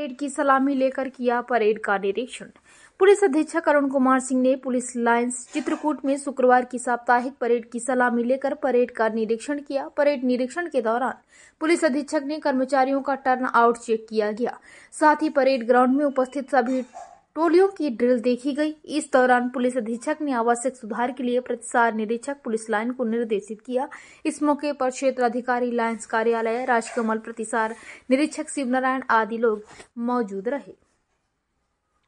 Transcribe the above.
Parade की सलामी लेकर किया परेड का निरीक्षण। पुलिस अधीक्षक अरुण कुमार सिंह ने पुलिस लाइन्स चित्रकूट में शुक्रवार की साप्ताहिक परेड की सलामी लेकर परेड का निरीक्षण किया। परेड निरीक्षण के दौरान पुलिस अधीक्षक ने कर्मचारियों का टर्न आउट चेक किया गया। साथ ही परेड ग्राउंड में उपस्थित सभी टोलियों की ड्रिल देखी गई। इस दौरान पुलिस अधीक्षक ने आवश्यक सुधार के लिए प्रतिसार निरीक्षक पुलिस लाइन को निर्देशित किया। इस मौके पर क्षेत्र अधिकारी लाइन्स कार्यालय राजकमल, प्रतिसार निरीक्षक शिवनारायण आदि लोग मौजूद रहे।